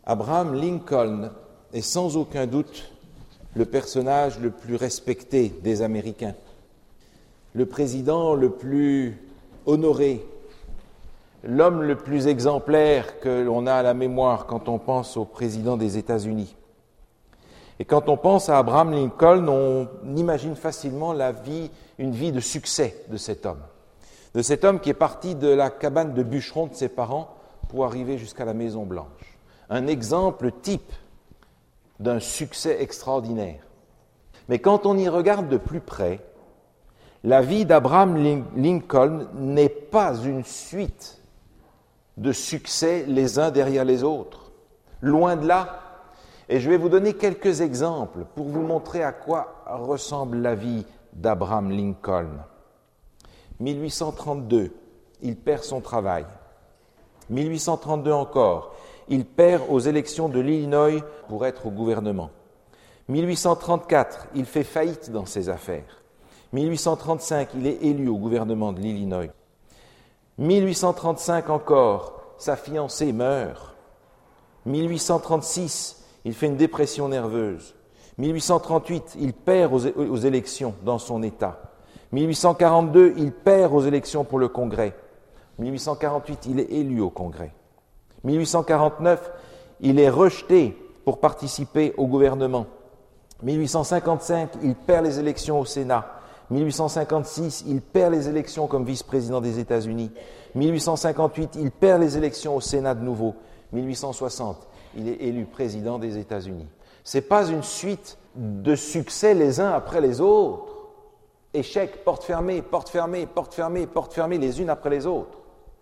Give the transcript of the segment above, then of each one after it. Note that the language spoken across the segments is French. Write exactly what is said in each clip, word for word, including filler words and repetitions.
Abraham Lincoln est sans aucun doute le personnage le plus respecté des Américains, le président le plus honoré, l'homme le plus exemplaire que l'on a à la mémoire quand on pense au président des États-Unis. Et quand on pense à Abraham Lincoln, on imagine facilement la vie, une vie de succès de cet homme. De cet homme qui est parti de la cabane de bûcheron de ses parents pour arriver jusqu'à la Maison-Blanche. Un exemple type d'un succès extraordinaire. Mais quand on y regarde de plus près, la vie d'Abraham Lincoln n'est pas une suite de succès les uns derrière les autres. Loin de là. Et je vais vous donner quelques exemples pour vous montrer à quoi ressemble la vie d'Abraham Lincoln. mille huit cent trente-deux, il perd son travail. mille huit cent trente-deux encore, il perd aux élections de l'Illinois pour être au gouvernement. mille huit cent trente-quatre, il fait faillite dans ses affaires. mille huit cent trente-cinq, il est élu au gouvernement de l'Illinois. mille huit cent trente-cinq encore, sa fiancée meurt. mille huit cent trente-six, il fait une dépression nerveuse. mille huit cent trente-huit, il perd aux, aux élections dans son État. mille huit cent quarante-deux, il perd aux élections pour le Congrès. mille huit cent quarante-huit, il est élu au Congrès. mille huit cent quarante-neuf, il est rejeté pour participer au gouvernement. mille huit cent cinquante-cinq, il perd les élections au Sénat. mille huit cent cinquante-six, il perd les élections comme vice-président des États-Unis. mille huit cent cinquante-huit, il perd les élections au Sénat de nouveau. mille huit cent soixante, il est élu président des États-Unis. Ce n'est pas une suite de succès les uns après les autres. Échec, porte fermée, porte fermée, porte fermée, porte fermée, les unes après les autres.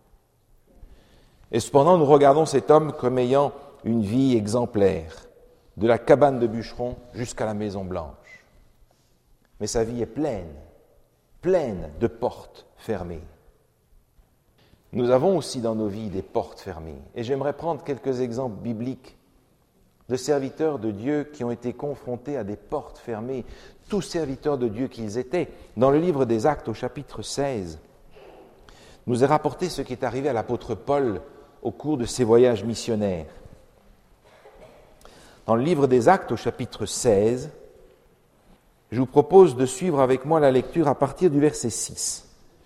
Et cependant, nous regardons cet homme comme ayant une vie exemplaire, de la cabane de bûcheron jusqu'à la Maison-Blanche. Mais sa vie est pleine, pleine de portes fermées. Nous avons aussi dans nos vies des portes fermées. Et j'aimerais prendre quelques exemples bibliques de serviteurs de Dieu qui ont été confrontés à des portes fermées, tous serviteurs de Dieu qu'ils étaient. Dans le livre des Actes, au chapitre seize, nous est rapporté ce qui est arrivé à l'apôtre Paul au cours de ses voyages missionnaires. Dans le livre des Actes, au chapitre seize, je vous propose de suivre avec moi la lecture à partir du verset six.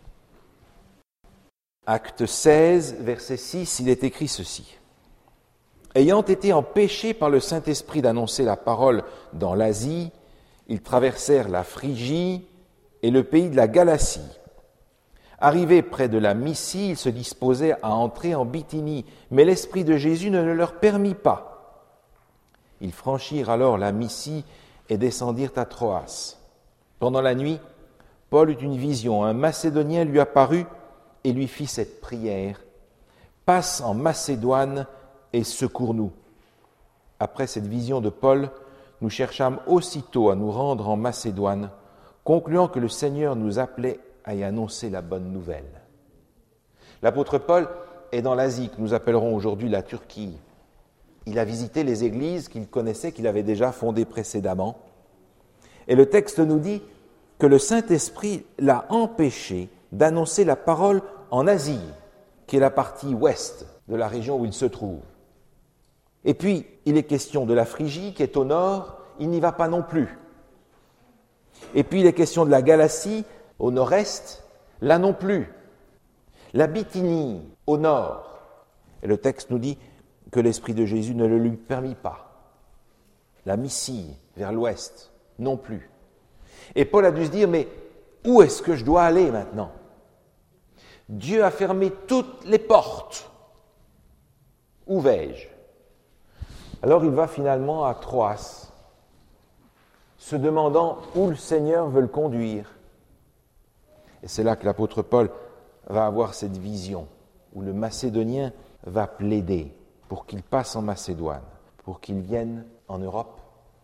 Acte seize, verset six, il est écrit ceci. « Ayant été empêchés par le Saint-Esprit d'annoncer la parole dans l'Asie, ils traversèrent la Phrygie et le pays de la Galatie. Arrivés près de la Mysie, ils se disposaient à entrer en Bithynie, mais l'Esprit de Jésus ne le leur permit pas. Ils franchirent alors la Mysie et descendirent à Troas. Pendant la nuit, Paul eut une vision. Un Macédonien lui apparut et lui fit cette prière. « Passe en Macédoine et secours-nous. » Après cette vision de Paul, nous cherchâmes aussitôt à nous rendre en Macédoine, concluant que le Seigneur nous appelait à y annoncer la bonne nouvelle. L'apôtre Paul est dans l'Asie, que nous appellerons aujourd'hui la Turquie. Il a visité les églises qu'il connaissait, qu'il avait déjà fondées précédemment. Et le texte nous dit que le Saint-Esprit l'a empêché d'annoncer la parole en Asie, qui est la partie ouest de la région où il se trouve. Et puis, il est question de la Phrygie, qui est au nord, il n'y va pas non plus. Et puis, il est question de la Galatie, au nord-est, là non plus. La Bithynie, au nord. Et le texte nous dit que l'Esprit de Jésus ne le lui permit pas. La Mysie, vers l'ouest, non plus. Et Paul a dû se dire, mais où est-ce que je dois aller maintenant ? Dieu a fermé toutes les portes. Où vais-je ? Alors il va finalement à Troas, se demandant où le Seigneur veut le conduire. Et c'est là que l'apôtre Paul va avoir cette vision, où le Macédonien va plaider pour qu'il passe en Macédoine, pour qu'il vienne en Europe.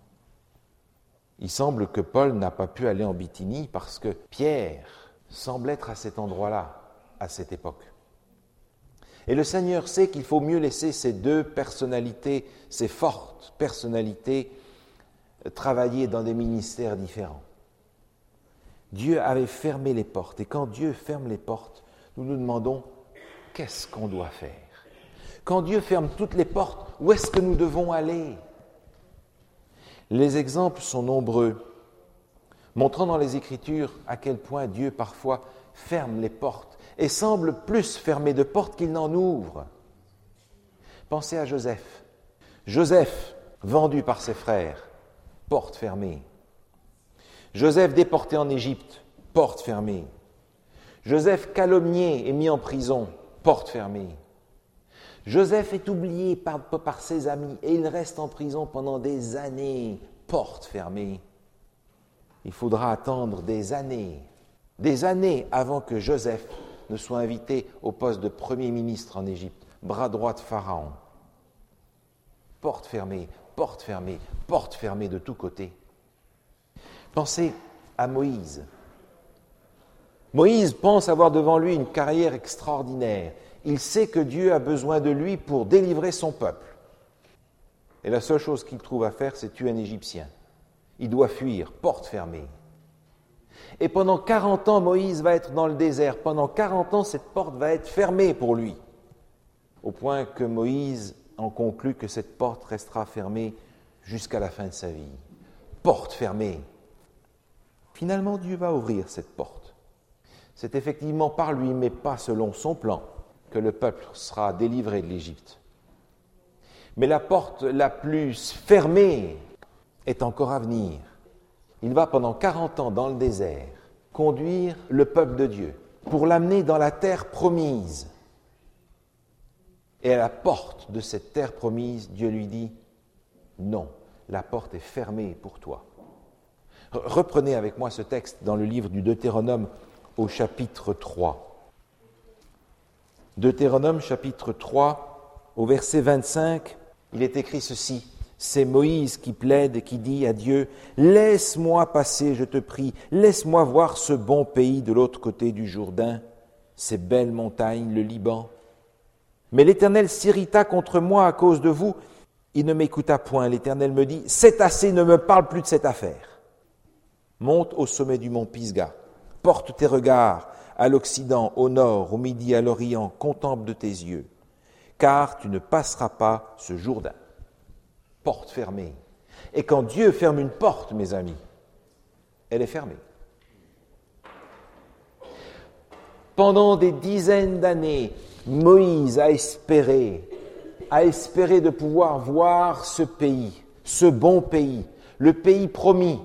Il semble que Paul n'a pas pu aller en Bithynie parce que Pierre semble être à cet endroit-là, à cette époque. Et le Seigneur sait qu'il faut mieux laisser ces deux personnalités, ces fortes personnalités, travailler dans des ministères différents. Dieu avait fermé les portes. Et quand Dieu ferme les portes, nous nous demandons qu'est-ce qu'on doit faire. Quand Dieu ferme toutes les portes, où est-ce que nous devons aller? Les exemples sont nombreux, montrant dans les Écritures à quel point Dieu parfois ferme les portes et semble plus fermer de portes qu'il n'en ouvre. Pensez à Joseph. Joseph, vendu par ses frères, porte fermée. Joseph déporté en Égypte, porte fermée. Joseph calomnié et mis en prison, porte fermée. Joseph est oublié par, par ses amis et il reste en prison pendant des années, porte fermée. Il faudra attendre des années, des années avant que Joseph ne soit invité au poste de premier ministre en Égypte, bras droit de Pharaon. Porte fermée, porte fermée, porte fermée de tous côtés. Pensez à Moïse. Moïse pense avoir devant lui une carrière extraordinaire. Il sait que Dieu a besoin de lui pour délivrer son peuple. Et la seule chose qu'il trouve à faire, c'est tuer un Égyptien. Il doit fuir, porte fermée. Et pendant quarante ans, Moïse va être dans le désert. Pendant quarante ans, cette porte va être fermée pour lui. Au point que Moïse en conclut que cette porte restera fermée jusqu'à la fin de sa vie. Porte fermée. Finalement, Dieu va ouvrir cette porte. C'est effectivement par lui, mais pas selon son plan, que le peuple sera délivré de l'Égypte. Mais la porte la plus fermée est encore à venir. Il va pendant quarante ans dans le désert conduire le peuple de Dieu pour l'amener dans la terre promise. Et à la porte de cette terre promise, Dieu lui dit « Non, la porte est fermée pour toi. » Reprenez avec moi ce texte dans le livre du Deutéronome au chapitre trois. Deutéronome chapitre trois, au verset vingt-cinq, il est écrit ceci. C'est Moïse qui plaide et qui dit à Dieu « Laisse-moi passer, je te prie, laisse-moi voir ce bon pays de l'autre côté du Jourdain, ces belles montagnes, le Liban. » Mais l'Éternel s'irrita contre moi à cause de vous. Il ne m'écouta point. L'Éternel me dit « C'est assez, ne me parle plus de cette affaire. Monte au sommet du mont Pisga, porte tes regards à l'Occident, au Nord, au Midi, à l'Orient, contemple de tes yeux, car tu ne passeras pas ce Jourdain. » Porte fermée. Et quand Dieu ferme une porte, mes amis, elle est fermée. Pendant des dizaines d'années, Moïse a espéré, a espéré de pouvoir voir ce pays, ce bon pays, le pays promis.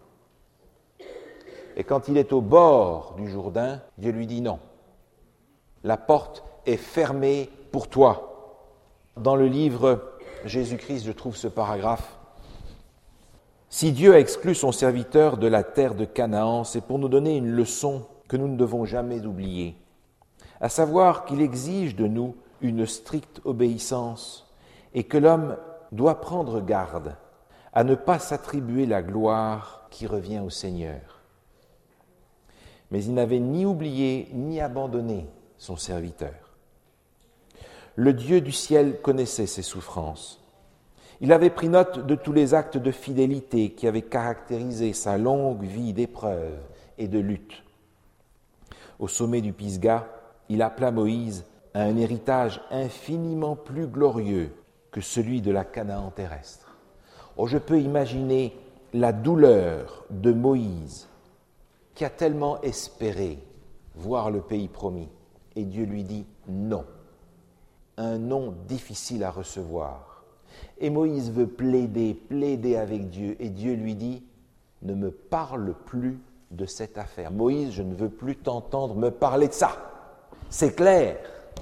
Et quand il est au bord du Jourdain, Dieu lui dit non. La porte est fermée pour toi. Dans le livre Jésus-Christ, je trouve ce paragraphe. Si Dieu a exclu son serviteur de la terre de Canaan, c'est pour nous donner une leçon que nous ne devons jamais oublier, à savoir qu'il exige de nous une stricte obéissance et que l'homme doit prendre garde à ne pas s'attribuer la gloire qui revient au Seigneur. Mais il n'avait ni oublié ni abandonné son serviteur. Le Dieu du ciel connaissait ses souffrances. Il avait pris note de tous les actes de fidélité qui avaient caractérisé sa longue vie d'épreuves et de lutte. Au sommet du Pisga, il appela Moïse à un héritage infiniment plus glorieux que celui de la Canaan terrestre. Oh, je peux imaginer la douleur de Moïse qui a tellement espéré voir le pays promis. Et Dieu lui dit non. Un non difficile à recevoir. Et Moïse veut plaider, plaider avec Dieu. Et Dieu lui dit, ne me parle plus de cette affaire. Moïse, je ne veux plus t'entendre me parler de ça. C'est clair.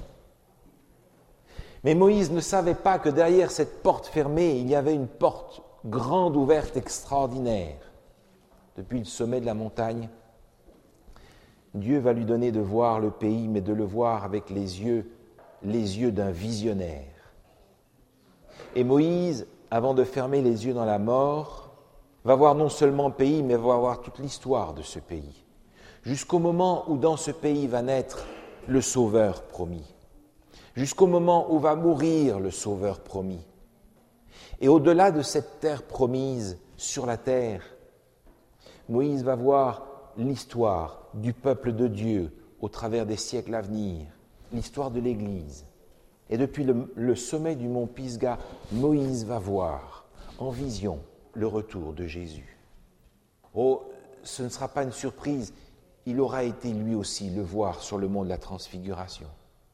Mais Moïse ne savait pas que derrière cette porte fermée, il y avait une porte grande ouverte, extraordinaire. Depuis le sommet de la montagne, Dieu va lui donner de voir le pays, mais de le voir avec les yeux, les yeux d'un visionnaire. Et Moïse, avant de fermer les yeux dans la mort, va voir non seulement le pays, mais va voir toute l'histoire de ce pays. Jusqu'au moment où dans ce pays va naître le Sauveur promis. Jusqu'au moment où va mourir le Sauveur promis. Et au-delà de cette terre promise sur la terre, Moïse va voir l'histoire du peuple de Dieu au travers des siècles à venir, l'histoire de l'Église. Et depuis le, le sommet du mont Pisgah, Moïse va voir en vision le retour de Jésus. Oh, ce ne sera pas une surprise, il aura été lui aussi le voir sur le mont de la Transfiguration.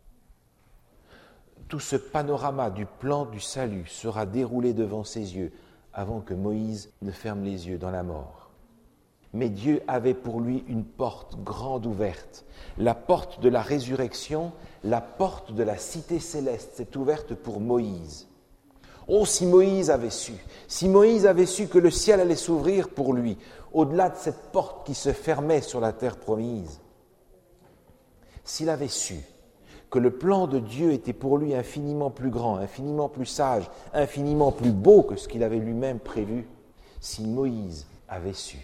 Tout ce panorama du plan du salut sera déroulé devant ses yeux avant que Moïse ne ferme les yeux dans la mort. Mais Dieu avait pour lui une porte grande ouverte. La porte de la résurrection, la porte de la cité céleste s'est ouverte pour Moïse. Oh, si Moïse avait su, si Moïse avait su que le ciel allait s'ouvrir pour lui, au-delà de cette porte qui se fermait sur la terre promise, s'il avait su que le plan de Dieu était pour lui infiniment plus grand, infiniment plus sage, infiniment plus beau que ce qu'il avait lui-même prévu, si Moïse avait su.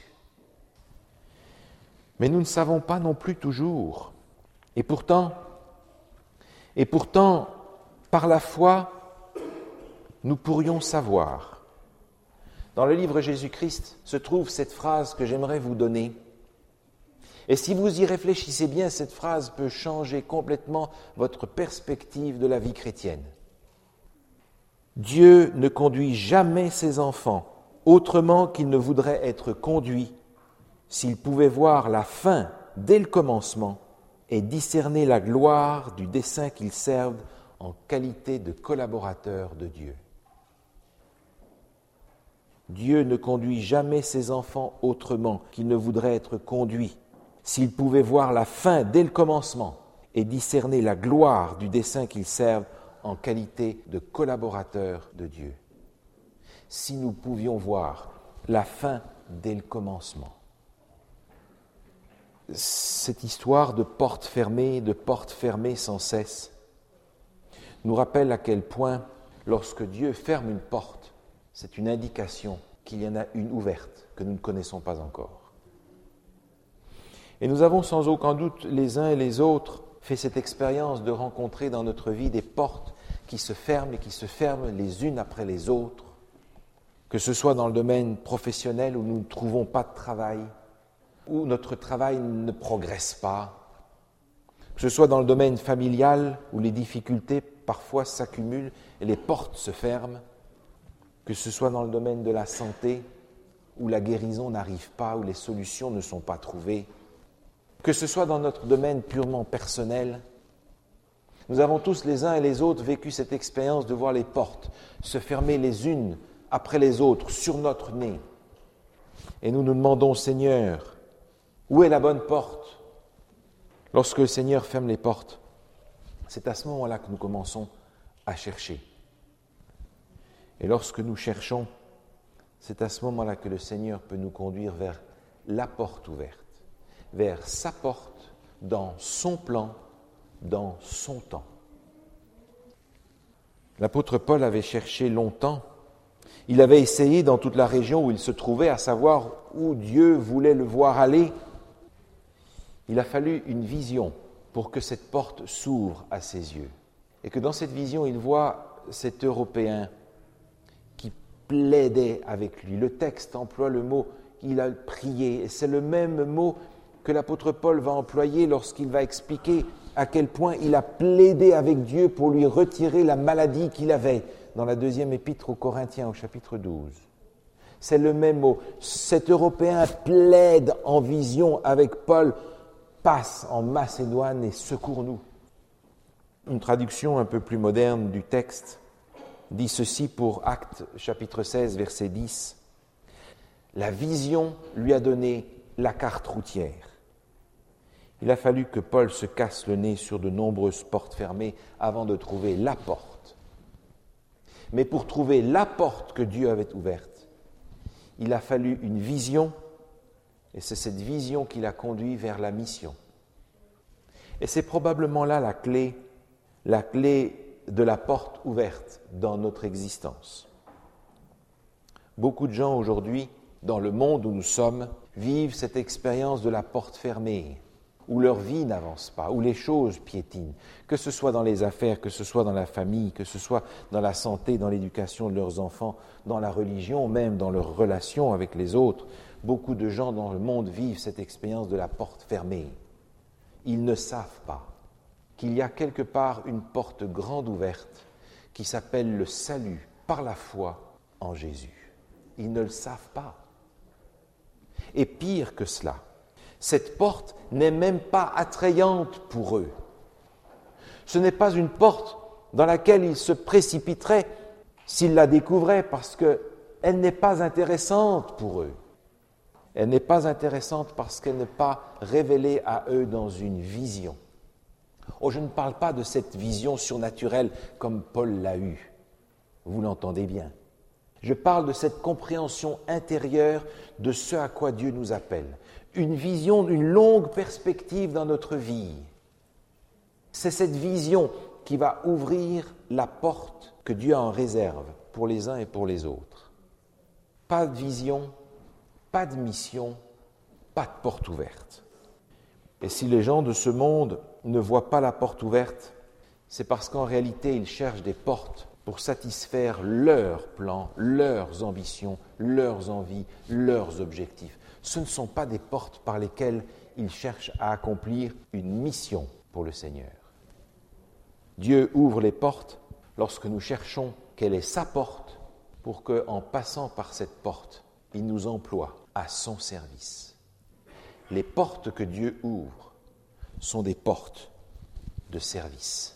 Mais nous ne savons pas non plus toujours. Et pourtant, et pourtant, par la foi, nous pourrions savoir. Dans le livre Jésus-Christ se trouve cette phrase que j'aimerais vous donner. Et si vous y réfléchissez bien, cette phrase peut changer complètement votre perspective de la vie chrétienne. Dieu ne conduit jamais ses enfants autrement qu'il ne voudrait être conduit s'il pouvait voir la fin dès le commencement et discerner la gloire du dessein qu'ils servent en qualité de collaborateurs de Dieu. Dieu ne conduit jamais ses enfants autrement qu'il ne voudrait être conduit s'il pouvait voir la fin dès le commencement et discerner la gloire du dessein qu'ils servent en qualité de collaborateurs de Dieu. Si nous pouvions voir la fin dès le commencement. Cette histoire de porte fermée, de porte fermée sans cesse, nous rappelle à quel point, lorsque Dieu ferme une porte, c'est une indication qu'il y en a une ouverte que nous ne connaissons pas encore. Et nous avons sans aucun doute, les uns et les autres, fait cette expérience de rencontrer dans notre vie des portes qui se ferment et qui se ferment les unes après les autres, que ce soit dans le domaine professionnel où nous ne trouvons pas de travail, où notre travail ne progresse pas, que ce soit dans le domaine familial où les difficultés parfois s'accumulent et les portes se ferment, que ce soit dans le domaine de la santé où la guérison n'arrive pas, où les solutions ne sont pas trouvées, que ce soit dans notre domaine purement personnel. Nous avons tous les uns et les autres vécu cette expérience de voir les portes se fermer les unes après les autres sur notre nez. Et nous nous demandons, Seigneur, où est la bonne porte? Lorsque le Seigneur ferme les portes, c'est à ce moment-là que nous commençons à chercher. Et lorsque nous cherchons, c'est à ce moment-là que le Seigneur peut nous conduire vers la porte ouverte, vers sa porte, dans son plan, dans son temps. L'apôtre Paul avait cherché longtemps. Il avait essayé dans toute la région où il se trouvait à savoir où Dieu voulait le voir aller. Il a fallu une vision pour que cette porte s'ouvre à ses yeux. Et que dans cette vision, il voit cet Européen qui plaidait avec lui. Le texte emploie le mot « il a prié ». Et c'est le même mot que l'apôtre Paul va employer lorsqu'il va expliquer à quel point il a plaidé avec Dieu pour lui retirer la maladie qu'il avait dans la deuxième épître aux Corinthiens au chapitre douze. C'est le même mot. Cet Européen plaide en vision avec Paul. Passe en Macédoine et secours-nous. Une traduction un peu plus moderne du texte dit ceci pour Actes chapitre seize, verset dix. La vision lui a donné la carte routière. Il a fallu que Paul se casse le nez sur de nombreuses portes fermées avant de trouver la porte. Mais pour trouver la porte que Dieu avait ouverte, il a fallu une vision. Et c'est cette vision qui l'a conduit vers la mission. Et c'est probablement là la clé, la clé de la porte ouverte dans notre existence. Beaucoup de gens aujourd'hui, dans le monde où nous sommes, vivent cette expérience de la porte fermée, où leur vie n'avance pas, où les choses piétinent, que ce soit dans les affaires, que ce soit dans la famille, que ce soit dans la santé, dans l'éducation de leurs enfants, dans la religion, même dans leurs relations avec les autres. Beaucoup de gens dans le monde vivent cette expérience de la porte fermée. Ils ne savent pas. qu'il y a quelque part une porte grande ouverte qui s'appelle le salut par la foi en Jésus. Ils ne le savent pas. Et pire que cela, cette porte n'est même pas attrayante pour eux. Ce n'est pas une porte dans laquelle ils se précipiteraient s'ils la découvraient parce qu'elle n'est pas intéressante pour eux. Elle n'est pas intéressante parce qu'elle n'est pas révélée à eux dans une vision. Oh, je ne parle pas de cette vision surnaturelle comme Paul l'a eue. Vous l'entendez bien. Je parle de cette compréhension intérieure de ce à quoi Dieu nous appelle. Une vision, une longue perspective dans notre vie. C'est cette vision qui va ouvrir la porte que Dieu en réserve pour les uns et pour les autres. Pas de vision, pas de mission, pas de porte ouverte. Et si les gens de ce monde ne voient pas la porte ouverte, c'est parce qu'en réalité, ils cherchent des portes pour satisfaire leurs plans, leurs ambitions, leurs envies, leurs objectifs. Ce ne sont pas des portes par lesquelles ils cherchent à accomplir une mission pour le Seigneur. Dieu ouvre les portes lorsque nous cherchons quelle est sa porte pour qu'en passant par cette porte, il nous emploie à son service. Les portes que Dieu ouvre sont des portes de service.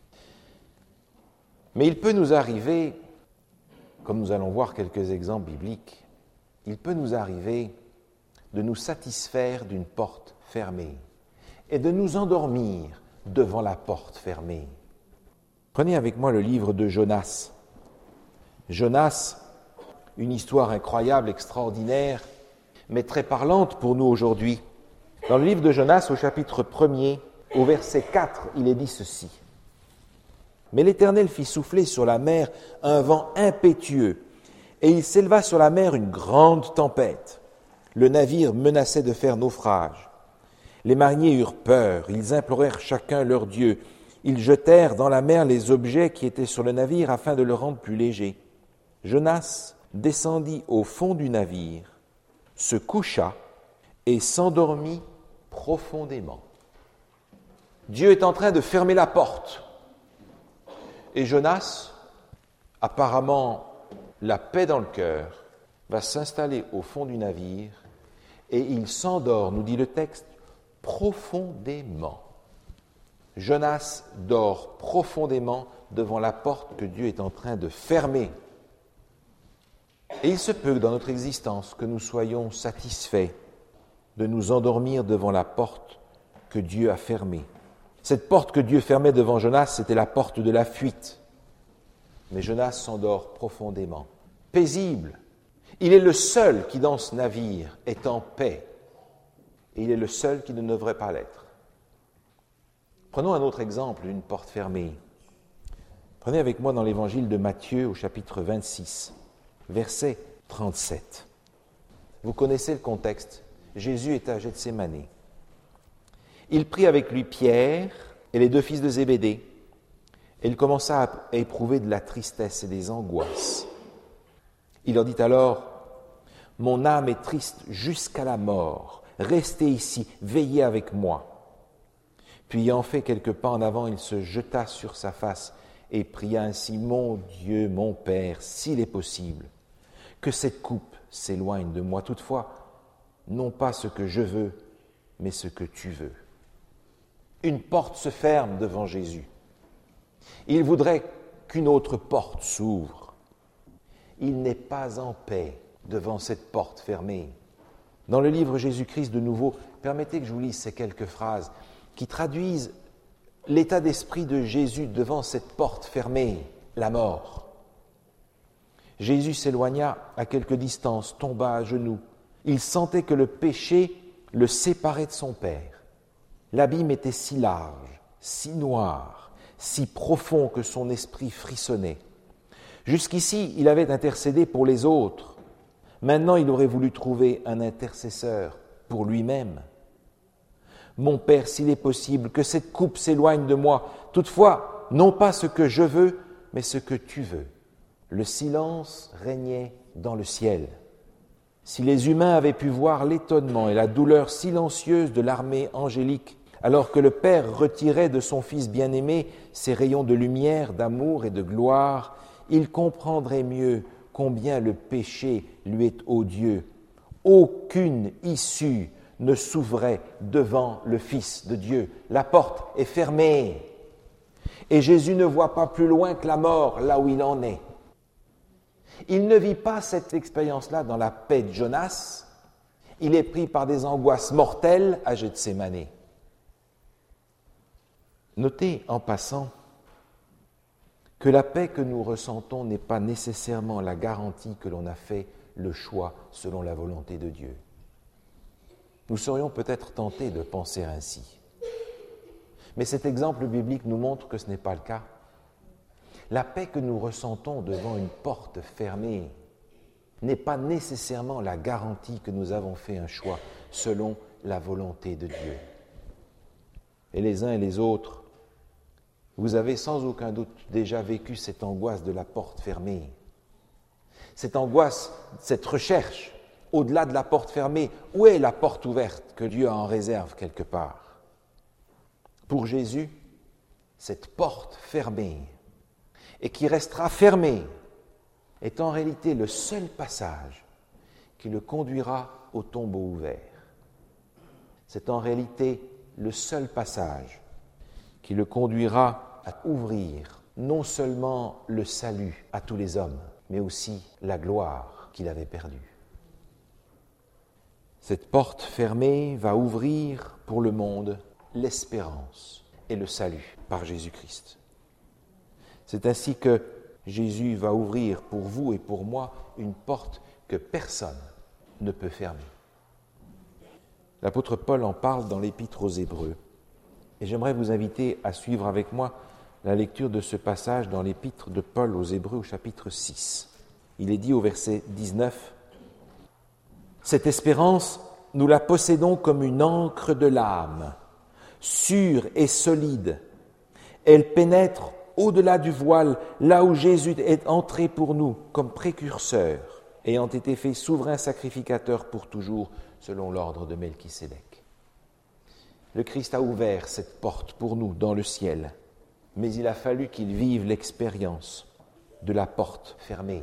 Mais il peut nous arriver, comme nous allons voir quelques exemples bibliques, il peut nous arriver de nous satisfaire d'une porte fermée et de nous endormir devant la porte fermée. Prenez avec moi le livre de Jonas. Jonas, une histoire incroyable, extraordinaire, mais très parlante pour nous aujourd'hui. Dans le livre de Jonas, au chapitre premier, au verset quatre, il est dit ceci. « Mais l'Éternel fit souffler sur la mer un vent impétueux, et il s'éleva sur la mer une grande tempête. Le navire menaçait de faire naufrage. Les mariniers eurent peur, ils implorèrent chacun leur Dieu. Ils jetèrent dans la mer les objets qui étaient sur le navire afin de le rendre plus léger. Jonas descendit au fond du navire, se coucha et s'endormit profondément. » Dieu est en train de fermer la porte. Et Jonas, apparemment la paix dans le cœur, va s'installer au fond du navire et il s'endort, nous dit le texte, profondément. Jonas dort profondément devant la porte que Dieu est en train de fermer. Et il se peut que dans notre existence, que nous soyons satisfaits de nous endormir devant la porte que Dieu a fermée. Cette porte que Dieu fermait devant Jonas, c'était la porte de la fuite. Mais Jonas s'endort profondément, paisible. Il est le seul qui, dans ce navire, est en paix. Et il est le seul qui ne devrait pas l'être. Prenons un autre exemple d'une porte fermée. Prenez avec moi dans l'évangile de Matthieu au chapitre vingt-six, verset trente-sept. Vous connaissez le contexte. Jésus est à Gethsémani. Il prit avec lui Pierre et les deux fils de Zébédée, et il commença à éprouver de la tristesse et des angoisses. Il leur dit alors, « Mon âme est triste jusqu'à la mort. Restez ici, veillez avec moi. » Puis, ayant fait quelques pas en avant, il se jeta sur sa face et pria ainsi, « Mon Dieu, mon Père, s'il est possible, que cette coupe s'éloigne de moi. Toutefois, non pas ce que je veux, mais ce que tu veux. » Une porte se ferme devant Jésus. Il voudrait qu'une autre porte s'ouvre. Il n'est pas en paix devant cette porte fermée. Dans le livre Jésus-Christ de nouveau, permettez que je vous lise ces quelques phrases qui traduisent l'état d'esprit de Jésus devant cette porte fermée, la mort. Jésus s'éloigna à quelque distance, tomba à genoux. Il sentait que le péché le séparait de son Père. L'abîme était si large, si noir, si profond que son esprit frissonnait. Jusqu'ici, il avait intercédé pour les autres. Maintenant, il aurait voulu trouver un intercesseur pour lui-même. « Mon Père, s'il est possible, que cette coupe s'éloigne de moi. Toutefois, non pas ce que je veux, mais ce que tu veux. » Le silence régnait dans le ciel. Si les humains avaient pu voir l'étonnement et la douleur silencieuse de l'armée angélique Alors que le Père retirait de son Fils bien-aimé ses rayons de lumière, d'amour et de gloire, il comprendrait mieux combien le péché lui est odieux. Aucune issue ne s'ouvrait devant le Fils de Dieu. La porte est fermée. Et Jésus ne voit pas plus loin que la mort, là où il en est. Il ne vit pas cette expérience-là dans la paix de Jonas. Il est pris par des angoisses mortelles à Gethsémane. Notez en passant que la paix que nous ressentons n'est pas nécessairement la garantie que l'on a fait le choix selon la volonté de Dieu. Nous serions peut-être tentés de penser ainsi. Mais cet exemple biblique nous montre que ce n'est pas le cas. La paix que nous ressentons devant une porte fermée n'est pas nécessairement la garantie que nous avons fait un choix selon la volonté de Dieu. Et les uns et les autres, vous avez sans aucun doute déjà vécu cette angoisse de la porte fermée. Cette angoisse, cette recherche, au-delà de la porte fermée, où est la porte ouverte que Dieu a en réserve quelque part? Pour Jésus, cette porte fermée, et qui restera fermée, est en réalité le seul passage qui le conduira au tombeau ouvert. C'est en réalité le seul passage qui le conduira à ouvrir non seulement le salut à tous les hommes, mais aussi la gloire qu'il avait perdue. Cette porte fermée va ouvrir pour le monde l'espérance et le salut par Jésus-Christ. C'est ainsi que Jésus va ouvrir pour vous et pour moi une porte que personne ne peut fermer. L'apôtre Paul en parle dans l'Épître aux Hébreux. Et j'aimerais vous inviter à suivre avec moi la lecture de ce passage dans l'Épître de Paul aux Hébreux au chapitre six. Il est dit au verset dix-neuf, « Cette espérance, nous la possédons comme une ancre de l'âme, sûre et solide. Elle pénètre au-delà du voile, là où Jésus est entré pour nous comme précurseur, ayant été fait souverain sacrificateur pour toujours, selon l'ordre de Melchisédek. » Le Christ a ouvert cette porte pour nous dans le ciel, mais il a fallu qu'il vive l'expérience de la porte fermée.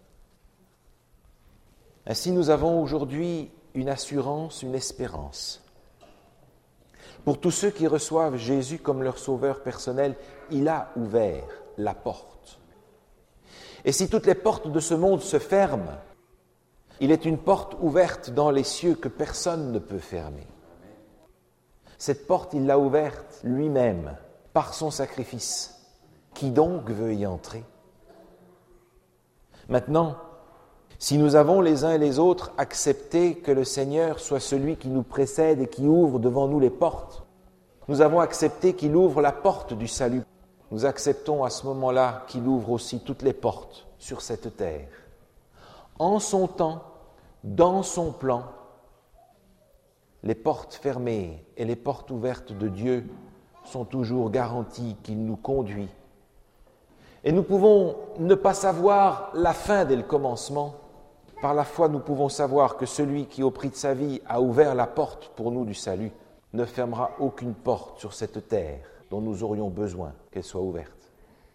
Ainsi, nous avons aujourd'hui une assurance, une espérance. Pour tous ceux qui reçoivent Jésus comme leur sauveur personnel, il a ouvert la porte. Et si toutes les portes de ce monde se ferment, il est une porte ouverte dans les cieux que personne ne peut fermer. Cette porte, il l'a ouverte lui-même, par son sacrifice. Qui donc veut y entrer? Maintenant, si nous avons les uns et les autres accepté que le Seigneur soit celui qui nous précède et qui ouvre devant nous les portes, nous avons accepté qu'il ouvre la porte du salut. Nous acceptons à ce moment-là qu'il ouvre aussi toutes les portes sur cette terre. En son temps, dans son plan, les portes fermées et les portes ouvertes de Dieu sont toujours garanties qu'il nous conduit. Et nous pouvons ne pas savoir la fin dès le commencement. Par la foi, nous pouvons savoir que celui qui, au prix de sa vie, a ouvert la porte pour nous du salut, ne fermera aucune porte sur cette terre dont nous aurions besoin qu'elle soit ouverte.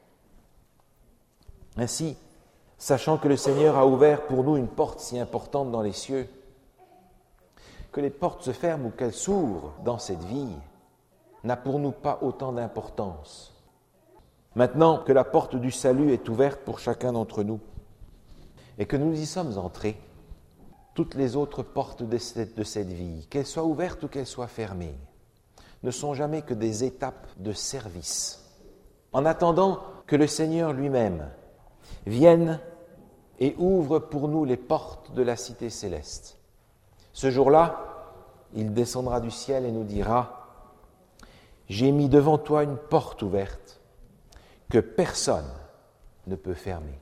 Ainsi, sachant que le Seigneur a ouvert pour nous une porte si importante dans les cieux, que les portes se ferment ou qu'elles s'ouvrent dans cette vie, n'a pour nous pas autant d'importance. Maintenant que la porte du salut est ouverte pour chacun d'entre nous et que nous y sommes entrés, toutes les autres portes de cette, de cette vie, qu'elles soient ouvertes ou qu'elles soient fermées, ne sont jamais que des étapes de service, en attendant que le Seigneur lui-même vienne et ouvre pour nous les portes de la cité céleste. Ce jour-là, il descendra du ciel et nous dira « J'ai mis devant toi une porte ouverte que personne ne peut fermer. »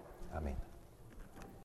Amen.